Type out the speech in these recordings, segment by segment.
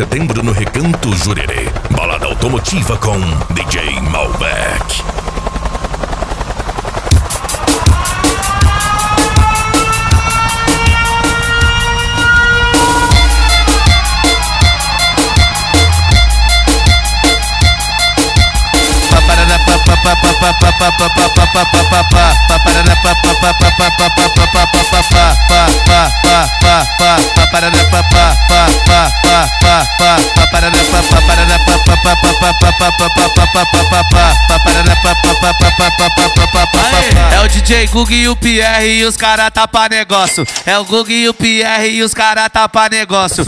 setembro no Recanto Jurerê. Balada automotiva com DJ Malbec. É o DJ Gug e o Pierre e os cara tapa negócio. É o Gug e o Pierre e os cara tapa negócio.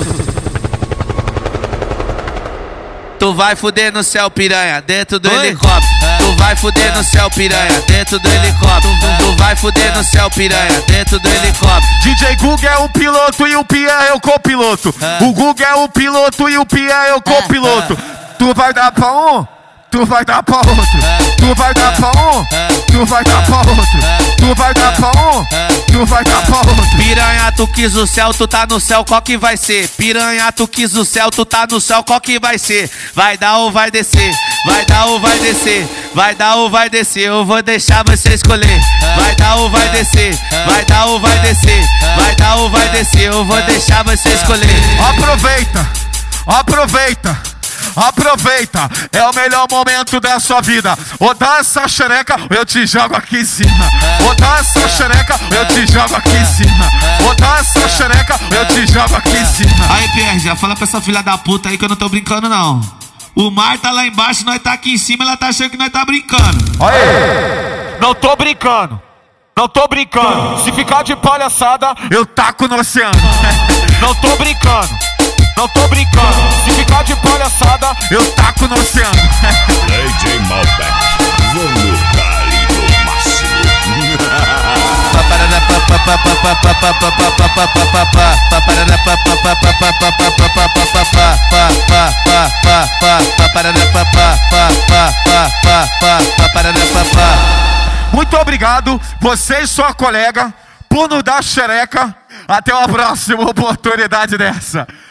Tu vai fuder no céu, piranha, dentro do helicóptero. Tu vai fuder no céu, piranha, dentro do helicóptero. Tu vai fuder no céu, piranha, dentro do helicóptero. DJ Gug é o piloto e o Pierre é o copiloto. O Gug é o piloto e o Pierre é o copiloto. Tu vai dar pra um, tu vai dar pra outro. Tu vai dar pra um, tu vai dar pra outro. Tu vai dar pra um, tu vai dar pra outro. Piranha, tu quis o céu, tu tá no céu, qual que vai ser? Piranha, tu quis o céu, tu tá no céu, qual que vai ser? Vai dar ou vai descer? Vai dar ou vai descer? Vai dar ou vai descer? Eu vou deixar você escolher. Vai dar ou vai descer? Vai dar ou vai descer? Vai dar ou vai descer? Eu vou deixar você escolher. Aproveita, aproveita. Aproveita, é o melhor momento da sua vida. Ou dá essa xereca, eu te jogo aqui em cima. Ou dá essa xereca, eu te jogo aqui em cima. Ou dá essa xereca, eu te jogo aqui em cima. Aí, Pierre, já fala pra essa filha da puta aí que eu não tô brincando, não. O mar tá lá embaixo, nós tá aqui em cima, ela tá achando que nós tá brincando. Aí, não tô brincando. Não tô brincando. Se ficar de palhaçada, eu taco no oceano. Não tô brincando. Não tô brincando, se ficar de palhaçada, eu taco no oceano. DJ Malbec, vamos dar-lhe no máximo. Muito obrigado, você e sua colega, por nos dar xereca. Até uma próxima oportunidade dessa.